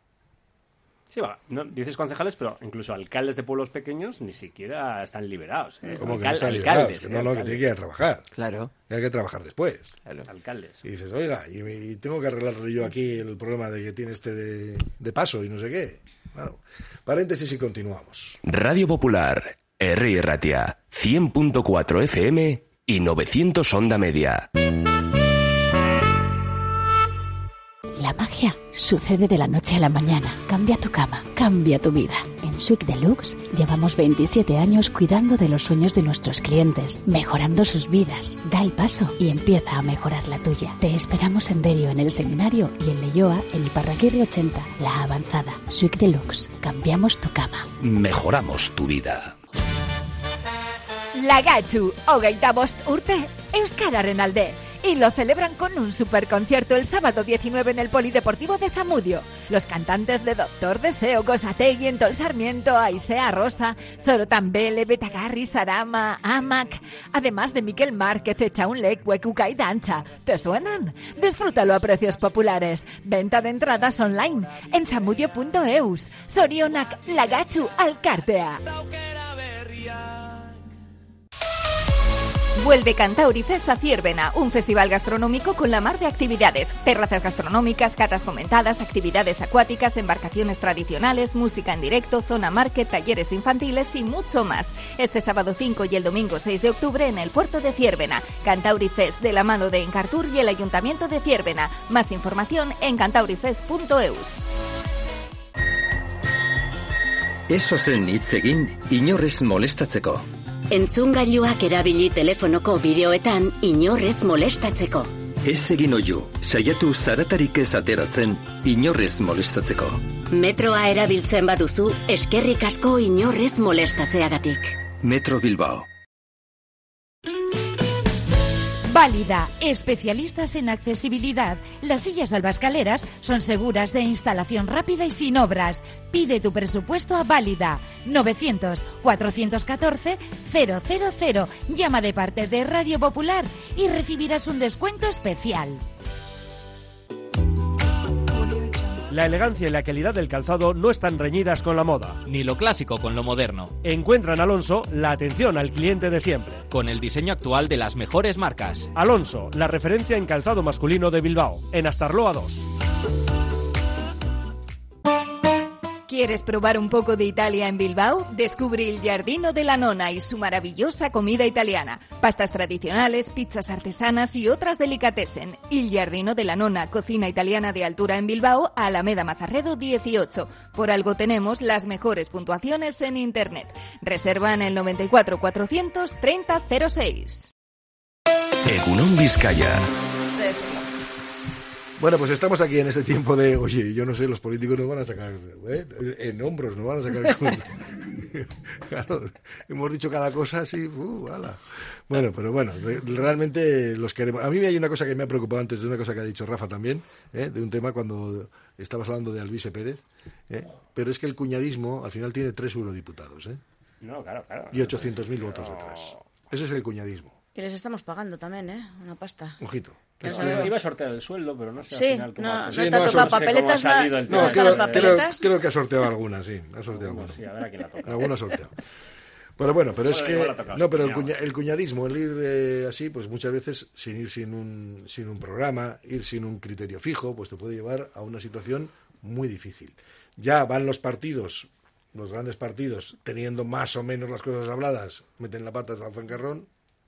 Sí, va, no, dices concejales, pero incluso alcaldes de pueblos pequeños ni siquiera están liberados. ¿eh? ¿Cómo que no Alcal- están liberados? alcaldes, Que ¿eh? no, no, que Alcaldes. tiene que ir a trabajar. Claro. Que hay que trabajar después. Alcaldes. Y dices, oiga, y, me- y tengo que arreglarle yo aquí el problema de que tiene este de, de paso y no sé qué. Bueno, paréntesis y continuamos. Radio Popular, R I Ratia, cien punto cuatro F M y novecientos Onda Media. La magia sucede de la noche a la mañana. Cambia tu cama, cambia tu vida. En Suite Deluxe llevamos veintisiete años cuidando de los sueños de nuestros clientes, mejorando sus vidas. Da el paso y empieza a mejorar la tuya. Te esperamos en Derio, en el seminario, y en Leioa, en Iparraguirre ochenta, La Avanzada. Suite Deluxe. Cambiamos tu cama. Mejoramos tu vida. Lagatxu, hogeita bost urte, Euskararen alde. Y lo celebran con un superconcierto el sábado diecinueve en el Polideportivo de Zamudio. Los cantantes de Doctor Deseo, Gosategui, Entol Sarmiento, Aisea Rosa, Sorotan Bele, Betagarri, Sarama, Amac, además de Miquel Márquez, Echaunlec, Huecuca y Dancha. ¿Te suenan? Disfrútalo a precios populares. Venta de entradas online en zamudio punto eus. Sorionak, Lagatxu, Alkartea. Vuelve Cantauri Fest a Ciérvena, un festival gastronómico con la mar de actividades, terrazas gastronómicas, catas comentadas, actividades acuáticas, embarcaciones tradicionales, música en directo, zona market, talleres infantiles y mucho más. Este sábado cinco y el domingo seis de octubre en el puerto de Ciérvena. Cantauri Fest de la mano de Encartur y el Ayuntamiento de Ciérvena. Más información en cantaurifest punto eus. Eso zen hitz egin inorrez molestatzeko. Entzungailuak erabili telefonoko bideoetan inorrez molestatzeko. Ez egin oihu, saiatu zaratarik ez ateratzen inorrez molestatzeko. Metroa erabiltzen baduzu, eskerrik asko inorrez molestatzeagatik. Metro Bilbao. Válida, especialistas en accesibilidad. Las sillas albascaleras son seguras de instalación rápida y sin obras. Pide tu presupuesto a Válida. novecientos, cuatrocientos catorce, cero cero cero. Llama de parte de Radio Popular y recibirás un descuento especial. La elegancia y la calidad del calzado no están reñidas con la moda. Ni lo clásico con lo moderno. Encuentra en Alonso la atención al cliente de siempre. Con el diseño actual de las mejores marcas. Alonso, la referencia en calzado masculino de Bilbao, en Astarloa dos. ¿Quieres probar un poco de Italia en Bilbao? Descubre il Giardino della Nonna y su maravillosa comida italiana. Pastas tradicionales, pizzas artesanas y otras delicatessen. Il Giardino della Nonna, cocina italiana de altura en Bilbao, Alameda Mazarredo dieciocho. Por algo tenemos las mejores puntuaciones en Internet. Reserva en el noventa y cuatro, cuatrocientos treinta, cero seis. Egunon Vizcaya. Bueno, pues estamos aquí en este tiempo de, oye, yo no sé, los políticos nos van a sacar, ¿eh? En hombros nos van a sacar. Claro, hemos dicho cada cosa así, uh, ala. Bueno, pero bueno, realmente los queremos. A mí hay una cosa que me ha preocupado antes de una cosa que ha dicho Rafa también, ¿eh? De un tema cuando estabas hablando de Alvise Pérez, ¿eh? Pero es que el cuñadismo al final tiene tres eurodiputados, ¿eh? No, claro, claro. Y ochocientos mil votos detrás. Ese es el cuñadismo. Y les estamos pagando también, ¿eh? Una pasta. Ojito. No, no, iba a sortear el sueldo, pero no sé sí, al final cómo no, ha... no sí, te no ha tocado papeletas. No, no, no creo, creo, creo que ha sorteado algunas, sí. Ha sorteado algunas. Sí, a ver a quién la toca. Alguna ha sorteado. Pero bueno, pero es bueno, que... No, pero el, cuña, el cuñadismo, el ir eh, así, pues muchas veces sin ir sin un, sin un programa, ir sin un criterio fijo, pues te puede llevar a una situación muy difícil. Ya van los partidos, los grandes partidos, teniendo más o menos las cosas habladas, meten la pata al zancarrón.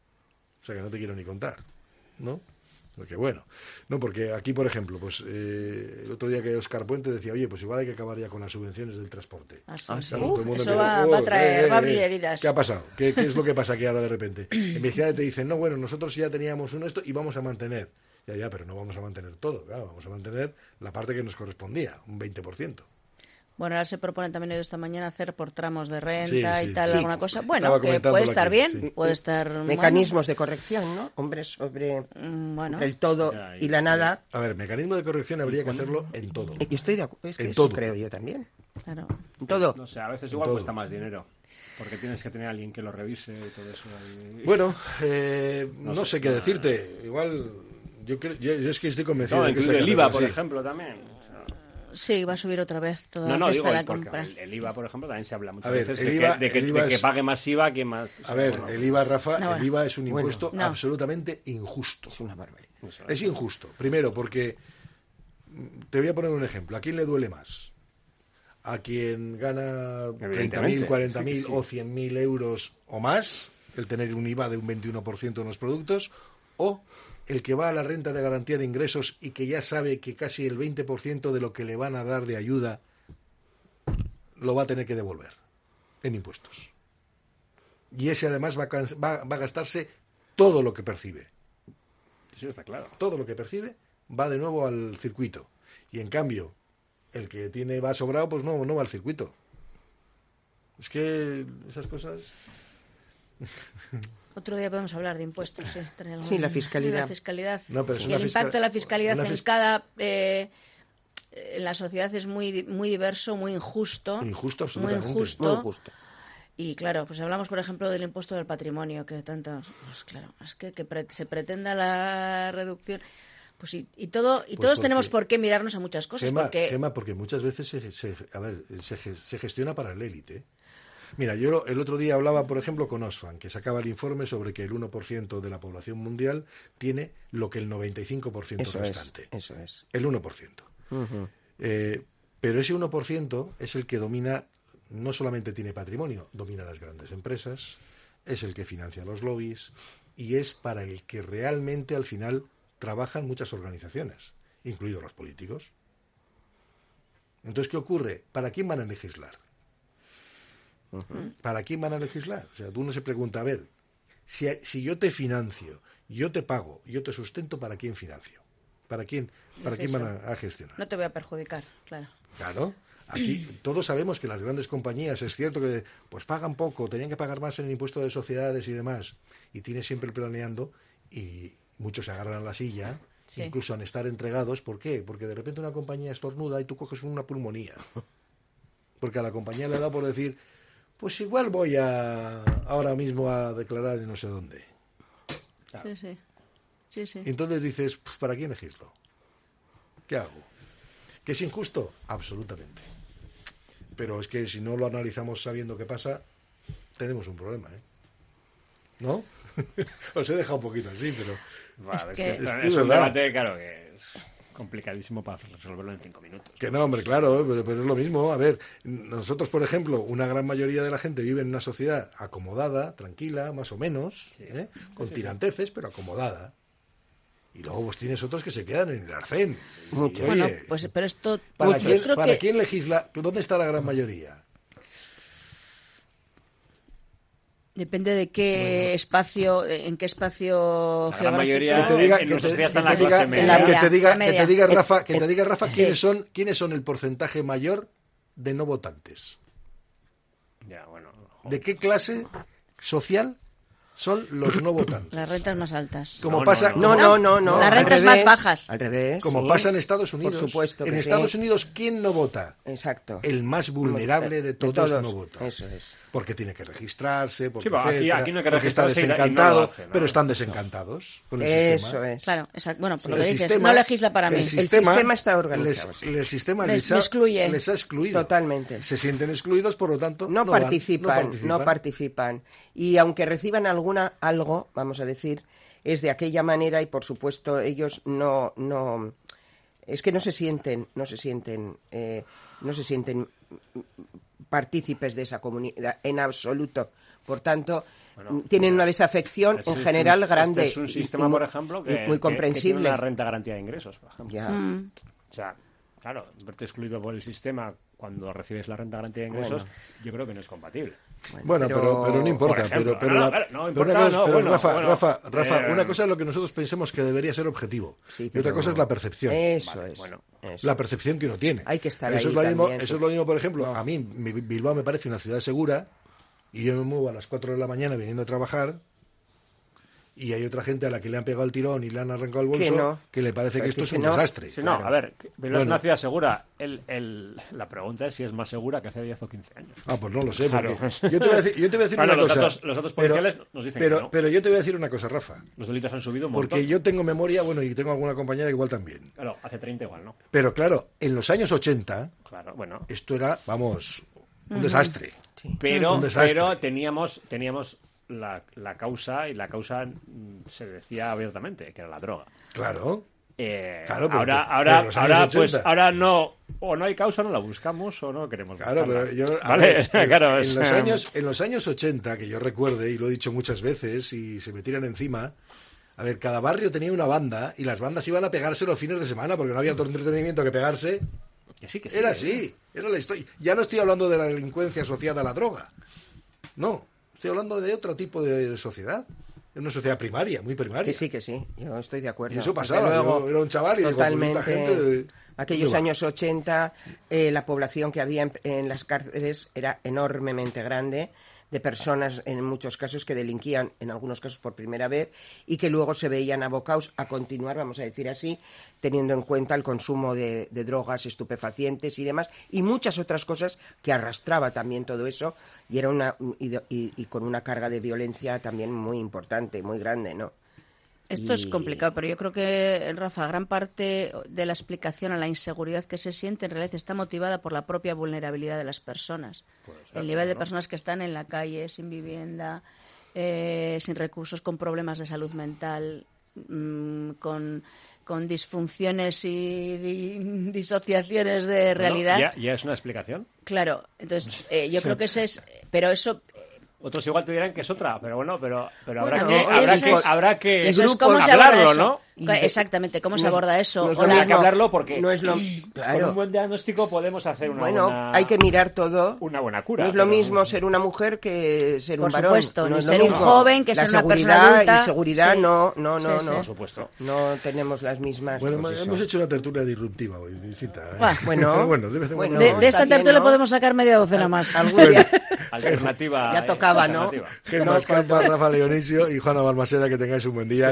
O sea que no te quiero ni contar, ¿no? Porque bueno, no, porque aquí, por ejemplo, pues eh, el otro día que Óscar Puente decía, oye, pues igual hay que acabar ya con las subvenciones del transporte. Ah, sí. Claro, Sí. todo el mundo Eso empieza, va, oh, va a traer, eh, va a abrir eh, heridas. ¿Qué ha pasado? ¿Qué, ¿Qué es lo que pasa aquí ahora de repente? En Vizcaya te dicen, no, bueno, nosotros ya teníamos uno esto y vamos a mantener. Ya, ya, pero no vamos a mantener todo, claro, vamos a mantener la parte que nos correspondía, un veinte por ciento. Bueno, ahora se propone también esta mañana hacer por tramos de renta Sí, sí, y tal, sí. alguna cosa. Estaba Bueno, que puede comentándolo estar aquí, bien, sí. puede estar... Mecanismos de corrección, ¿no? Hombre, sobre mm, bueno. el todo Ya, y la nada. A ver, mecanismo de corrección habría que hacerlo en todo. Y estoy de acuerdo, es que En eso todo. creo yo también. Claro. En todo. No sé, a veces igual todo. cuesta más dinero. Porque tienes que tener a alguien que lo revise y todo eso. Y... Bueno, eh, no, No sé sé, qué nada. decirte. Igual, yo, creo, yo, yo es que estoy convencido No, de que incluye esa el I V A, carrera por sí. ejemplo, también. Sí, va a subir otra vez toda No, la no, cesta digo, de la porque compra. el, el I V A, por ejemplo, también se habla muchas A ver, veces el de, I V A que, de, que, el I V A de que es- pague más I V A que más... A ver, bueno, el I V A, Rafa, No, el I V A es un bueno, impuesto no. absolutamente injusto. Es una barbaridad. eso Es injusto. Primero, porque mm, te voy a poner un ejemplo. ¿A quién le duele más? ¿A quien gana treinta mil, Evidentemente. cuarenta Sí, mil sí. o cien mil euros o más, el tener un I V A de un veintiuno por ciento en los productos, o el que va a la renta de garantía de ingresos y que ya sabe que casi el veinte por ciento de lo que le van a dar de ayuda lo va a tener que devolver en impuestos? Y ese además va a, cans- va- va a gastarse todo lo que percibe. Sí, está claro. Todo lo que percibe va de nuevo al circuito. Y en cambio, el que tiene va sobrado, pues no, no va al circuito. Es que esas cosas... Otro día podemos hablar de impuestos, sí. tener algún- Sí, la fiscalidad. La fiscalidad. No, pero es y una el fiscal- impacto de la fiscalidad una en fis- cada... Eh, en la sociedad es muy muy diverso, muy injusto. Injusto, Muy absolutamente. injusto. Muy justo. Y claro, pues hablamos, por ejemplo, del impuesto del patrimonio, que tanto... Pues claro, es que, que pre- se pretenda la reducción... Pues y, y todo y Pues todos porque- tenemos por qué mirarnos a muchas cosas, Gema, porque... Gema, porque muchas veces se, se- a ver, se, ge- se gestiona para la élite. Mira, yo el otro día hablaba, por ejemplo, con Oxfam, que sacaba el informe sobre que el uno por ciento de la población mundial tiene lo que el noventa y cinco por ciento Eso restante. es, eso es. El uno por ciento. Uh-huh. Eh, pero ese uno por ciento es el que domina, no solamente tiene patrimonio, domina las grandes empresas, es el que financia los lobbies y es para el que realmente al final trabajan muchas organizaciones, incluidos los políticos. Entonces, ¿qué ocurre? ¿Para quién van a legislar? Uh-huh. ¿Para quién van a legislar? O sea, uno se pregunta, a ver, si, si yo te financio, yo te pago, yo te sustento, ¿para quién financio? ¿Para quién, para quién van a, a gestionar? No te voy a perjudicar, claro. Claro. Aquí todos sabemos que las grandes compañías, es cierto que pues pagan poco, tenían que pagar más en el impuesto de sociedades y demás, y tienes siempre planeando, y muchos se agarran a la silla, sí. Incluso en estar entregados. ¿Por qué? Porque de repente una compañía estornuda y tú coges una pulmonía. Porque a la compañía le da por decir, pues igual voy a ahora mismo a declarar en no sé dónde. Claro. Sí, sí. Sí, sí. Y entonces dices, pues, ¿para quién legislo? ¿Qué hago? ¿Que es injusto? Absolutamente. Pero es que si no lo analizamos sabiendo qué pasa, tenemos un problema, ¿eh? ¿No? Os he dejado un poquito así, pero... Bueno, es, es que, que, es, es, que es es un verdad. debate, claro, que es complicadísimo para resolverlo en cinco minutos. Que no, hombre, claro, pero, pero es lo mismo. A ver, nosotros, por ejemplo, una gran mayoría de la gente vive en una sociedad acomodada, tranquila, más o menos, sí. ¿eh? Con sí, tiranteces, sí. Pero acomodada. Y luego pues tienes otros que se quedan en el arcén. Mucho. Y, oye, bueno, pues, pero esto... ¿Para, mucho. quién, Creo ¿para que... quién legisla? ¿Dónde está la gran mayoría? Depende de qué bueno. espacio, en qué espacio la geográfico. Mayoría, que te diga, en que te, está en que la te diga, media. Que te diga, que te diga Rafa, que eh, te diga Rafa sí. quiénes son, quiénes son el porcentaje mayor de no votantes. Ya, bueno. ¿De qué clase social son los no votantes? Las rentas más altas. Como no, pasa, no, no, no, no, las rentas revés, más bajas. Al revés. Como sí. pasa en Estados Unidos. Por supuesto. En que Estados sí. Unidos, ¿quién no vota? Exacto. El más vulnerable de todos, de todos no vota. Eso es. Porque tiene que registrarse, porque, sí, aquí, etcétera, aquí no hay que porque está desencantado, no hace, ¿no? Pero están desencantados con el eso sistema. Es. Claro, exacto. Bueno, por sí, lo que dices, sistema, no legisla para mí. El sistema, el sistema está organizado. Les, sí. El sistema les, les, ha, excluye. les ha excluido. Totalmente. Se sienten excluidos, por lo tanto, no, no, participan, van, no participan. No participan. Y aunque reciban alguna algo, vamos a decir, es de aquella manera y, por supuesto, ellos no... no es que no se sienten, no se sienten, eh, no se sienten partícipes de esa comunidad en absoluto. Por tanto, bueno, tienen una desafección en general un, grande. Este es un sistema, muy, por ejemplo, que, muy comprensible. Que, que tiene una renta garantía de ingresos, por ejemplo. Ya. Mm. O sea, claro, verte excluido por el sistema cuando recibes la renta garantía de ingresos, bueno. Yo creo que no es compatible. Bueno, bueno pero, pero, pero no importa. Ejemplo, pero, pero, no, la, no, no pero, importa, una cosa, no, pero bueno, Rafa, bueno, Rafa, Rafa eh, una cosa es lo que nosotros pensemos que debería ser objetivo. Sí, y otra cosa es la percepción. Eso vale, es. Bueno, eso. La percepción que uno tiene. Hay que estar eso ahí es lo mismo, también, Eso sí. es lo mismo, por ejemplo, no. A mí Bilbao me parece una ciudad segura y yo me muevo a las cuatro de la mañana viniendo a trabajar y hay otra gente a la que le han pegado el tirón y le han arrancado el bolso que, no. que le parece que esto es un no. desastre. Sí, claro. No, a ver, Bilbao bueno. es una ciudad segura. El, el, la pregunta es si es más segura que hace diez o quince años. Ah, pues no lo sé. Claro. Yo te voy a decir, yo te voy a decir claro, una los cosa. Datos, los datos policiales pero, nos dicen pero, que no. Pero yo te voy a decir una cosa, Rafa. Los delitos han subido un montón. Porque yo tengo memoria, bueno, y tengo alguna compañera que igual también. Claro, hace treinta igual, ¿no? Pero claro, en los años ochenta, claro, bueno. esto era, vamos, un uh-huh. desastre. Sí. Pero, un desastre. Pero teníamos, teníamos la, la causa, y la causa se decía abiertamente, que era la droga. Claro. Eh, claro pero, ahora, pero, ahora, pero ahora, pues, ahora no, o no hay causa, no la buscamos, o no queremos claro, buscarla. Pero yo, ¿Vale? ver, en, claro, en, es, los años, en los años ochenta, que yo recuerde, y lo he dicho muchas veces, y se me tiran encima, a ver, cada barrio tenía una banda, y las bandas iban a pegarse los fines de semana, porque no había otro entretenimiento que pegarse. Que sí, que sí, era que así, sí. Era la historia. Ya no estoy hablando de la delincuencia asociada a la droga. No, estoy hablando de otro tipo de sociedad. Es una sociedad primaria, muy primaria. Que sí, que sí, yo estoy de acuerdo. Y eso pasaba, luego, yo era un chaval y totalmente, digo, pues, esta gente... De... Aquellos años ochenta, eh, la población que había en, en las cárceles era enormemente grande, de personas en muchos casos que delinquían, en algunos casos por primera vez, y que luego se veían abocados a continuar, vamos a decir así, teniendo en cuenta el consumo de, de drogas, estupefacientes y demás, y muchas otras cosas que arrastraba también todo eso, y era una y, y, y con una carga de violencia también muy importante, muy grande, ¿no? Esto y... es complicado, pero yo creo que, Rafa, gran parte de la explicación a la inseguridad que se siente en realidad está motivada por la propia vulnerabilidad de las personas. Ser, el nivel de personas que están en la calle, sin vivienda, eh, sin recursos, con problemas de salud mental, mmm, con... con disfunciones y di, disociaciones de realidad. Bueno, ¿ya, ¿Ya es una explicación? Claro, entonces eh, yo sí. creo que ese es... Pero eso... Otros igual te dirán que es otra, pero bueno, pero, pero bueno, habrá, que, habrá, que, es, habrá que eso es cómo hablarlo, se ¿no? Exactamente, ¿cómo no se aborda eso? No es lo hay que hablarlo porque no es lo, claro. con un buen diagnóstico podemos hacer una bueno, buena... hay que mirar todo. Una buena cura. No es lo pero... mismo ser una mujer que ser Por un varón. Supuesto, no ni es ser lo un mismo. joven que la ser una persona seguridad adulta. y seguridad sí. no, no, no, sí, no. sí. Por supuesto. No tenemos las mismas. Bueno, pues hemos hecho una tertulia disruptiva hoy, distinta. ¿eh? Ah, bueno, bueno, de, vez en bueno, de, de esta tertulia ¿no? podemos sacar media docena más. Algún día. Alternativa. Ya tocaba, ¿no? Gemma Escampa, Rafa Leonisio y Juana Balmaseda, que tengáis un buen día.